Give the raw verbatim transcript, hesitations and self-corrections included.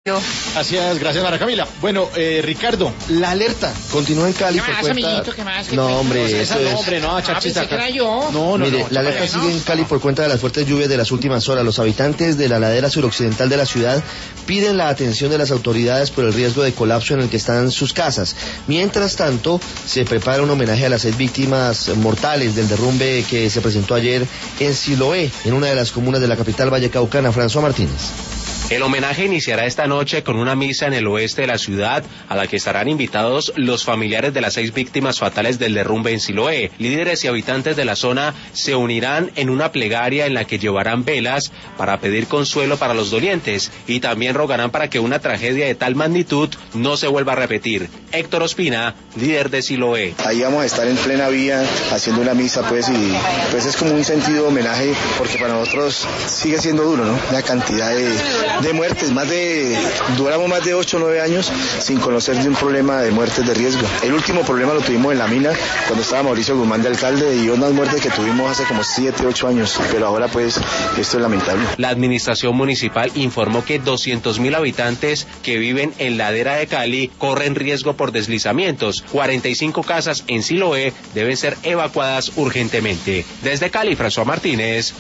Así es, gracias Mara Camila. Bueno, eh, Ricardo, la alerta continúa en Cali. ¿Qué más, por cuenta... amiguito? ¿Qué más? ¿Qué no, cuento? hombre, No, eso no, es... hombre, no, chachita. Ah, pensé que era yo. No, no, Mire, no, la alerta bueno. sigue en Cali por cuenta de las fuertes lluvias de las últimas horas. Los habitantes de la ladera suroccidental de la ciudad piden la atención de las autoridades por el riesgo de colapso en el que están sus casas. Mientras tanto, se prepara un homenaje a las seis víctimas mortales del derrumbe que se presentó ayer en Siloé, en una de las comunas de la capital vallecaucana. François Martínez. El homenaje iniciará esta noche con una misa en el oeste de la ciudad, a la que estarán invitados los familiares de las seis víctimas fatales del derrumbe en Siloé. Líderes y habitantes de la zona se unirán en una plegaria en la que llevarán velas para pedir consuelo para los dolientes y también rogarán para que una tragedia de tal magnitud no se vuelva a repetir. Héctor Ospina, líder de Siloé. Ahí vamos a estar en plena vía haciendo una misa, pues, y pues es como un sentido de homenaje, porque para nosotros sigue siendo duro, ¿no? La cantidad de de muertes, más de, duramos más de ocho o nueve años sin conocer de un problema de muertes de riesgo. El último problema lo tuvimos en la mina, cuando estaba Mauricio Guzmán de alcalde, y unas muertes que tuvimos hace como siete, ocho años, pero ahora pues esto es lamentable. La administración municipal informó que doscientos mil habitantes que viven en Ladera de Cali corren riesgo por deslizamientos. cuarenta y cinco casas en Siloé deben ser evacuadas urgentemente. Desde Cali, François Martínez,